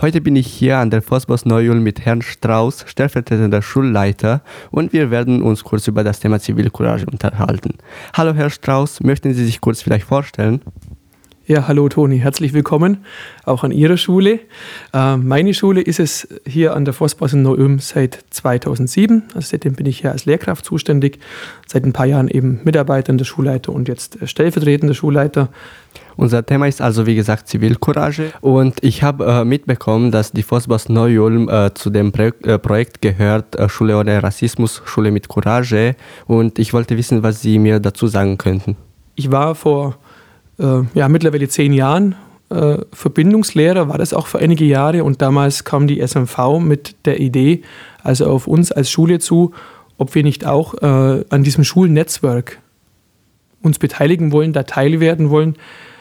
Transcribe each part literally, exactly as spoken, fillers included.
Heute bin ich hier an der Vosbos Neu-Ulm mit Herrn Strauß, stellvertretender Schulleiter, und wir werden uns kurz über das Thema Zivilcourage unterhalten. Hallo Herr Strauß, möchten Sie sich kurz vielleicht vorstellen? Ja, hallo Toni, herzlich willkommen auch an Ihrer Schule. Äh, meine Schule ist es hier an der Vosbos in Neu-Ulm seit zweitausendsieben. Also seitdem bin ich hier als Lehrkraft zuständig. Seit ein paar Jahren eben mitarbeitender Schulleiter und jetzt stellvertretender Schulleiter. Unser Thema ist also wie gesagt Zivilcourage und ich habe äh, mitbekommen, dass die Vosbos Neu-Ulm äh, zu dem Pro- äh, Projekt gehört, äh, Schule ohne Rassismus, Schule mit Courage, und ich wollte wissen, was Sie mir dazu sagen könnten. Ich war vor äh, ja, mittlerweile zehn Jahren äh, Verbindungslehrer, war das auch für einige Jahre, und damals kam die S M V mit der Idee, also auf uns als Schule zu, ob wir nicht auch äh, an diesem Schulnetzwerk uns beteiligen wollen, da Teil werden wollen.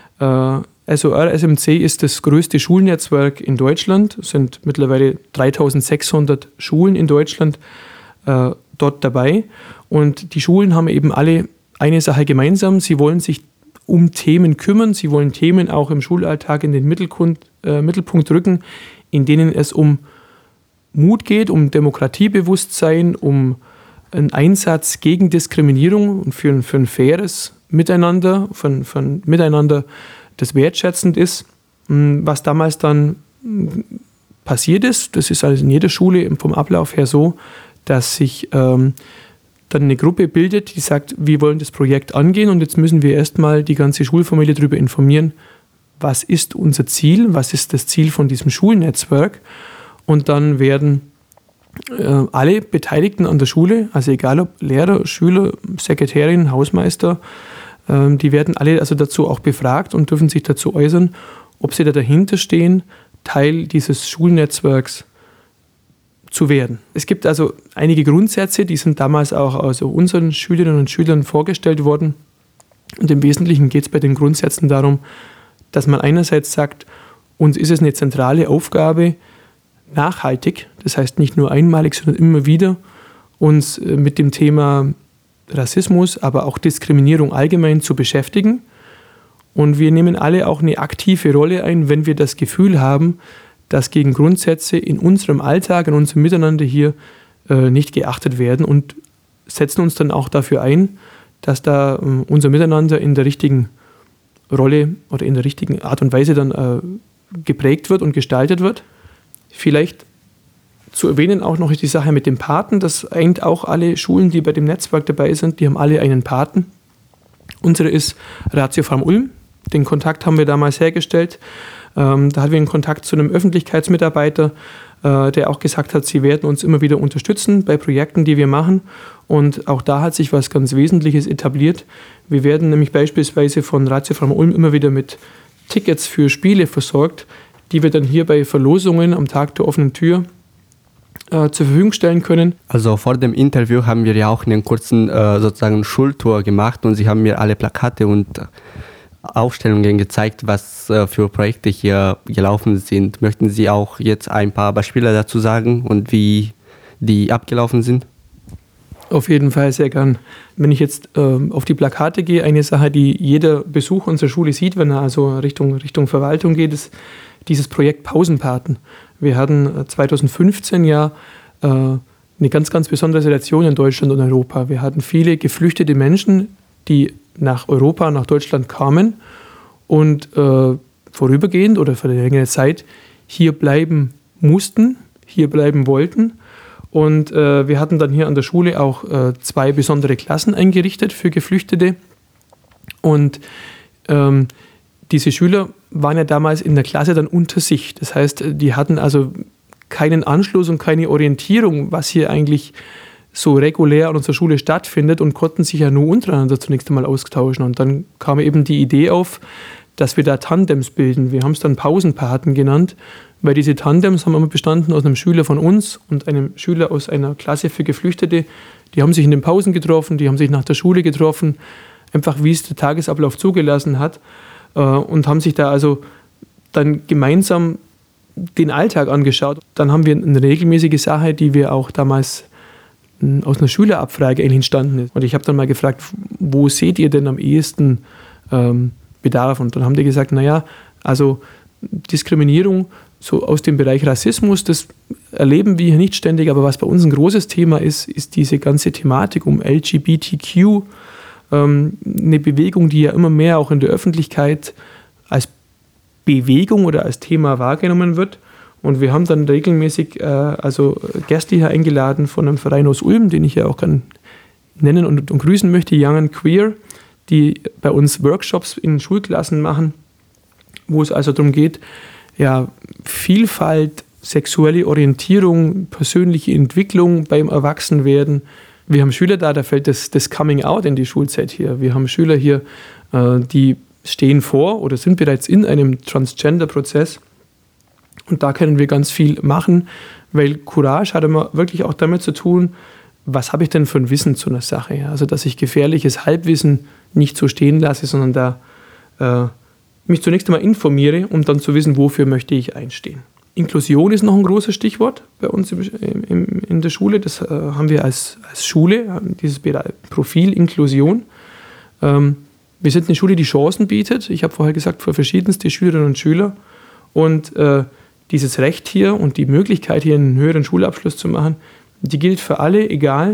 S O R S M C ist das größte Schulnetzwerk in Deutschland. Es sind mittlerweile dreitausendsechshundert Schulen in Deutschland äh, dort dabei. Und die Schulen haben eben alle eine Sache gemeinsam. Sie wollen sich um Themen kümmern. Sie wollen Themen auch im Schulalltag in den Mittelpunkt, äh, Mittelpunkt rücken, in denen es um Mut geht, um Demokratiebewusstsein, um einen Einsatz gegen Diskriminierung und für ein, für ein faires Miteinander, von, von Miteinander, das wertschätzend ist. Was damals dann passiert ist, das ist also in jeder Schule vom Ablauf her so, dass sich ähm, dann eine Gruppe bildet, die sagt, wir wollen das Projekt angehen, und jetzt müssen wir erstmal die ganze Schulfamilie darüber informieren, was ist unser Ziel, was ist das Ziel von diesem Schulnetzwerk, und dann werden äh, alle Beteiligten an der Schule, also egal ob Lehrer, Schüler, Sekretärin, Hausmeister, die werden alle also dazu auch befragt und dürfen sich dazu äußern, ob sie da dahinter stehen, Teil dieses Schulnetzwerks zu werden. Es gibt also einige Grundsätze, die sind damals auch also unseren Schülerinnen und Schülern vorgestellt worden. Und im Wesentlichen geht es bei den Grundsätzen darum, dass man einerseits sagt, uns ist es eine zentrale Aufgabe, nachhaltig, das heißt nicht nur einmalig, sondern immer wieder, uns mit dem Thema Rassismus, aber auch Diskriminierung allgemein zu beschäftigen. Und wir nehmen alle auch eine aktive Rolle ein, wenn wir das Gefühl haben, dass gegen Grundsätze in unserem Alltag, in unserem Miteinander hier äh, nicht geachtet werden, und setzen uns dann auch dafür ein, dass da äh, unser Miteinander in der richtigen Rolle oder in der richtigen Art und Weise dann äh, geprägt wird und gestaltet wird. Vielleicht zu erwähnen auch noch ist die Sache mit dem Paten. Das eint auch alle Schulen, die bei dem Netzwerk dabei sind. Die haben alle einen Paten. Unsere ist Ratio Farm Ulm. Den Kontakt haben wir damals hergestellt. Ähm, da hatten wir einen Kontakt zu einem Öffentlichkeitsmitarbeiter, äh, der auch gesagt hat, sie werden uns immer wieder unterstützen bei Projekten, die wir machen. Und auch da hat sich was ganz Wesentliches etabliert. Wir werden nämlich beispielsweise von Ratio Farm Ulm immer wieder mit Tickets für Spiele versorgt, die wir dann hier bei Verlosungen am Tag der offenen Tür zur Verfügung stellen können. Also vor dem Interview haben wir ja auch einen kurzen äh, sozusagen Schultour gemacht, und Sie haben mir alle Plakate und Aufstellungen gezeigt, was äh, für Projekte hier gelaufen sind. Möchten Sie auch jetzt ein paar Beispiele dazu sagen und wie die abgelaufen sind? Auf jeden Fall, sehr gern. Wenn ich jetzt äh, auf die Plakate gehe, eine Sache, die jeder Besucher unserer Schule sieht, wenn er also Richtung, Richtung Verwaltung geht, ist dieses Projekt Pausenpaten. Wir hatten zweitausendfünfzehn ja äh, eine ganz, ganz besondere Situation in Deutschland und Europa. Wir hatten viele geflüchtete Menschen, die nach Europa, nach Deutschland kamen und äh, vorübergehend oder für eine längere Zeit hier bleiben mussten, hier bleiben wollten. Und äh, wir hatten dann hier an der Schule auch äh, zwei besondere Klassen eingerichtet für Geflüchtete. Und ähm, diese Schüler waren ja damals in der Klasse dann unter sich. Das heißt, die hatten also keinen Anschluss und keine Orientierung, was hier eigentlich so regulär an unserer Schule stattfindet, und konnten sich ja nur untereinander zunächst einmal austauschen. Und dann kam eben die Idee auf, dass wir da Tandems bilden. Wir haben es dann Pausenpaten genannt, weil diese Tandems haben immer bestanden aus einem Schüler von uns und einem Schüler aus einer Klasse für Geflüchtete. Die haben sich in den Pausen getroffen, die haben sich nach der Schule getroffen, einfach wie es der Tagesablauf zugelassen hat. Und haben sich da also dann gemeinsam den Alltag angeschaut. Dann haben wir eine regelmäßige Sache, die wir auch damals aus einer Schülerabfrage eigentlich entstanden ist. Und ich habe dann mal gefragt, wo seht ihr denn am ehesten ähm, Bedarf? Und dann haben die gesagt, naja, also Diskriminierung so aus dem Bereich Rassismus, das erleben wir hier nicht ständig, aber was bei uns ein großes Thema ist, ist diese ganze Thematik um L G B T Q, ähm, eine Bewegung, die ja immer mehr auch in der Öffentlichkeit als Bewegung oder als Thema wahrgenommen wird. Und wir haben dann regelmäßig äh, also Gäste hier eingeladen von einem Verein aus Ulm, den ich ja auch gerne nennen und, und grüßen möchte, Young and Queer, die bei uns Workshops in Schulklassen machen, wo es also darum geht, ja, Vielfalt, sexuelle Orientierung, persönliche Entwicklung beim Erwachsenwerden. Wir haben Schüler da, da fällt das, das Coming Out in die Schulzeit hier. Wir haben Schüler hier, äh, die stehen vor oder sind bereits in einem Transgender-Prozess. Und da können wir ganz viel machen, weil Courage hat immer wirklich auch damit zu tun, was habe ich denn für ein Wissen zu einer Sache? Also, dass ich gefährliches Halbwissen nicht so stehen lasse, sondern da äh, mich zunächst einmal informiere, um dann zu wissen, wofür möchte ich einstehen. Inklusion ist noch ein großes Stichwort bei uns im, im, in der Schule. Das äh, haben wir als, als Schule, dieses Profil Inklusion. Ähm, wir sind eine Schule, die Chancen bietet. Ich habe vorher gesagt, für verschiedenste Schülerinnen und Schüler. Und äh, dieses Recht hier und die Möglichkeit, hier einen höheren Schulabschluss zu machen, die gilt für alle, egal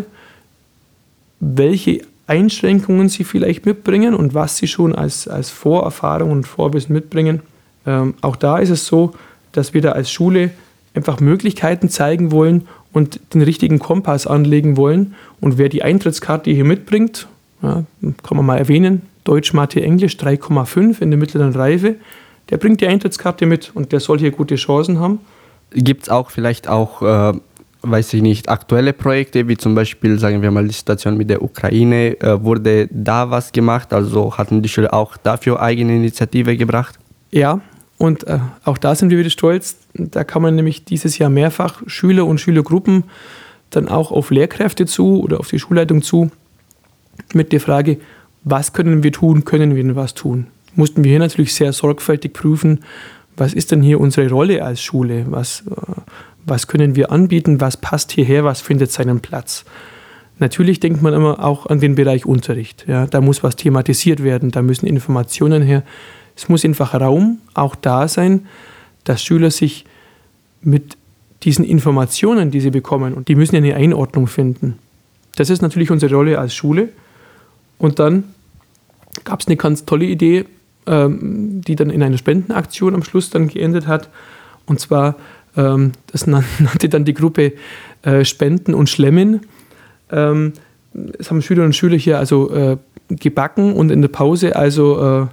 welche Einschränkungen sie vielleicht mitbringen und was sie schon als, als Vorerfahrung und Vorwissen mitbringen. Ähm, auch da ist es so, dass wir da als Schule einfach Möglichkeiten zeigen wollen und den richtigen Kompass anlegen wollen. Und wer die Eintrittskarte hier mitbringt, ja, kann man mal erwähnen, Deutsch, Mathe, Englisch drei Komma fünf in der mittleren Reife, der bringt die Eintrittskarte mit und der soll hier gute Chancen haben. Gibt es auch vielleicht auch, äh, weiß ich nicht, aktuelle Projekte, wie zum Beispiel, sagen wir mal, die Situation mit der Ukraine? Äh, wurde da was gemacht? Also hatten die Schüler auch dafür eigene Initiative gebracht? Ja, und äh, auch da sind wir wieder stolz. Da kann man nämlich dieses Jahr mehrfach Schüler und Schülergruppen dann auch auf Lehrkräfte zu oder auf die Schulleitung zu mit der Frage, was können wir tun, können wir denn was tun? Mussten wir hier natürlich sehr sorgfältig prüfen, was ist denn hier unsere Rolle als Schule? Was, äh, was können wir anbieten? Was passt hierher? Was findet seinen Platz? Natürlich denkt man immer auch an den Bereich Unterricht. Ja, da muss was thematisiert werden, da müssen Informationen her. Es muss einfach Raum auch da sein, dass Schüler sich mit diesen Informationen, die sie bekommen, und die müssen ja eine Einordnung finden. Das ist natürlich unsere Rolle als Schule. Und dann gab es eine ganz tolle Idee, ähm, die dann in einer Spendenaktion am Schluss dann geendet hat. Und zwar, ähm, das nannte dann die Gruppe äh, Spenden und Schlemmen. Ähm, das haben Schülerinnen und Schüler hier also äh, gebacken und in der Pause also äh,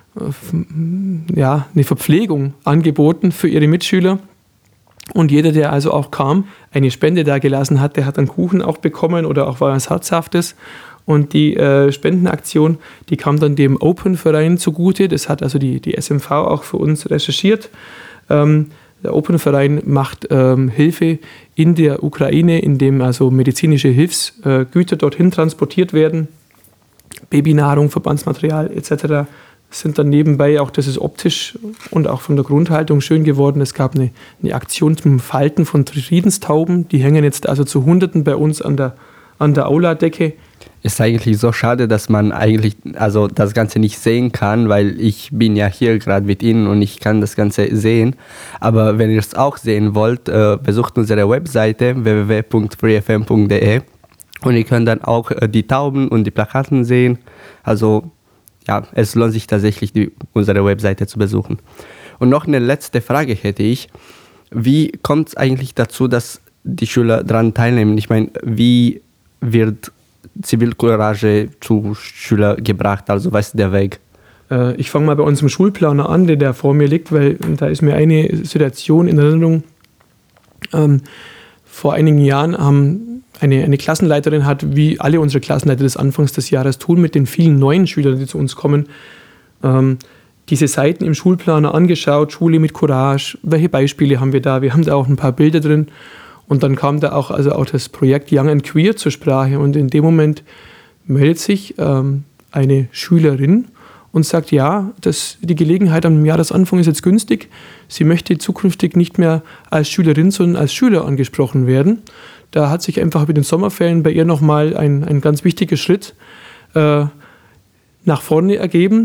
ja, eine Verpflegung angeboten für ihre Mitschüler. Und jeder, der also auch kam, eine Spende da gelassen hat, der hat einen Kuchen auch bekommen oder auch was Herzhaftes. Und die äh, Spendenaktion, die kam dann dem Open-Verein zugute. Das hat also die, die S M V auch für uns recherchiert. Ähm, der Open-Verein macht ähm, Hilfe in der Ukraine, indem also medizinische Hilfsgüter dorthin transportiert werden. Babynahrung, Verbandsmaterial et cetera sind dann nebenbei auch, das ist optisch und auch von der Grundhaltung schön geworden. Es gab eine, eine Aktion zum Falten von Friedenstauben. Die hängen jetzt also zu Hunderten bei uns an der, an der Auladecke. Ist eigentlich so schade, dass man eigentlich also das Ganze nicht sehen kann, weil ich bin ja hier gerade mit Ihnen und ich kann das Ganze sehen. Aber wenn ihr es auch sehen wollt, äh, besucht unsere Webseite w w w punkt free f m punkt d e und ihr könnt dann auch äh, die Tauben und die Plakaten sehen. Also ja, es lohnt sich tatsächlich, die, unsere Webseite zu besuchen. Und noch eine letzte Frage hätte ich. Wie kommt es eigentlich dazu, dass die Schüler daran teilnehmen? Ich meine, wie wird Zivilcourage zu Schülern gebracht? Also was ist der Weg? Äh, ich fange mal bei unserem Schulplaner an, der, der vor mir liegt, weil da ist mir eine Situation in Erinnerung. Ähm, vor einigen Jahren haben Eine, eine Klassenleiterin hat, wie alle unsere Klassenleiter des Anfangs des Jahres tun, mit den vielen neuen Schülern, die zu uns kommen, ähm, diese Seiten im Schulplaner angeschaut, Schule mit Courage, welche Beispiele haben wir da? Wir haben da auch ein paar Bilder drin. Und dann kam da auch, also auch das Projekt Young and Queer zur Sprache. Und in dem Moment meldet sich ähm, eine Schülerin und sagt, ja, das, die Gelegenheit am Jahresanfang ist jetzt günstig. Sie möchte zukünftig nicht mehr als Schülerin, sondern als Schüler angesprochen werden. Da hat sich einfach mit den Sommerferien bei ihr nochmal ein, ein ganz wichtiger Schritt äh, nach vorne ergeben.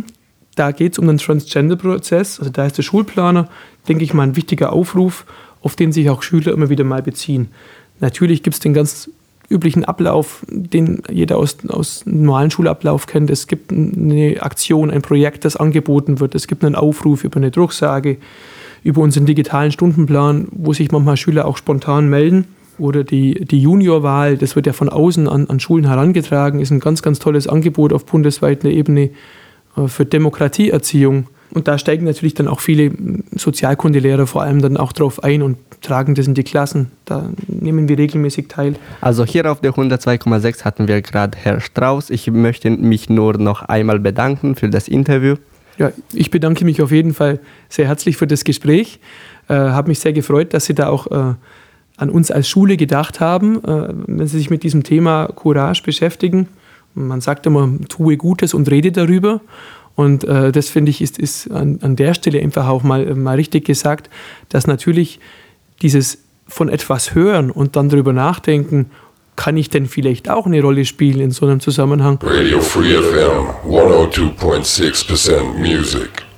Da geht es um den Transgender-Prozess. Also da ist der Schulplaner, denke ich mal, ein wichtiger Aufruf, auf den sich auch Schüler immer wieder mal beziehen. Natürlich gibt es den ganz üblichen Ablauf, den jeder aus, aus dem normalen Schulablauf kennt. Es gibt eine Aktion, ein Projekt, das angeboten wird. Es gibt einen Aufruf über eine Durchsage, über unseren digitalen Stundenplan, wo sich manchmal Schüler auch spontan melden. Oder die, die Juniorwahl, das wird ja von außen an, an Schulen herangetragen, ist ein ganz, ganz tolles Angebot auf bundesweiter Ebene für Demokratieerziehung. Und da steigen natürlich dann auch viele Sozialkundelehrer vor allem dann auch drauf ein und tragen das in die Klassen. Da nehmen wir regelmäßig teil. Also hier auf der hundertzwei Komma sechs hatten wir gerade Herr Strauß. Ich möchte mich nur noch einmal bedanken für das Interview. Ja, ich bedanke mich auf jeden Fall sehr herzlich für das Gespräch. Äh, habe mich sehr gefreut, dass Sie da auch äh, an uns als Schule gedacht haben, äh, wenn Sie sich mit diesem Thema Courage beschäftigen. Man sagt immer, tue Gutes und rede darüber. Und äh, das, finde ich, ist, ist an, an der Stelle einfach auch mal, mal richtig gesagt, dass natürlich dieses von etwas hören und dann darüber nachdenken, kann ich denn vielleicht auch eine Rolle spielen in so einem Zusammenhang? Radio Free F M, one oh two point six percent Music.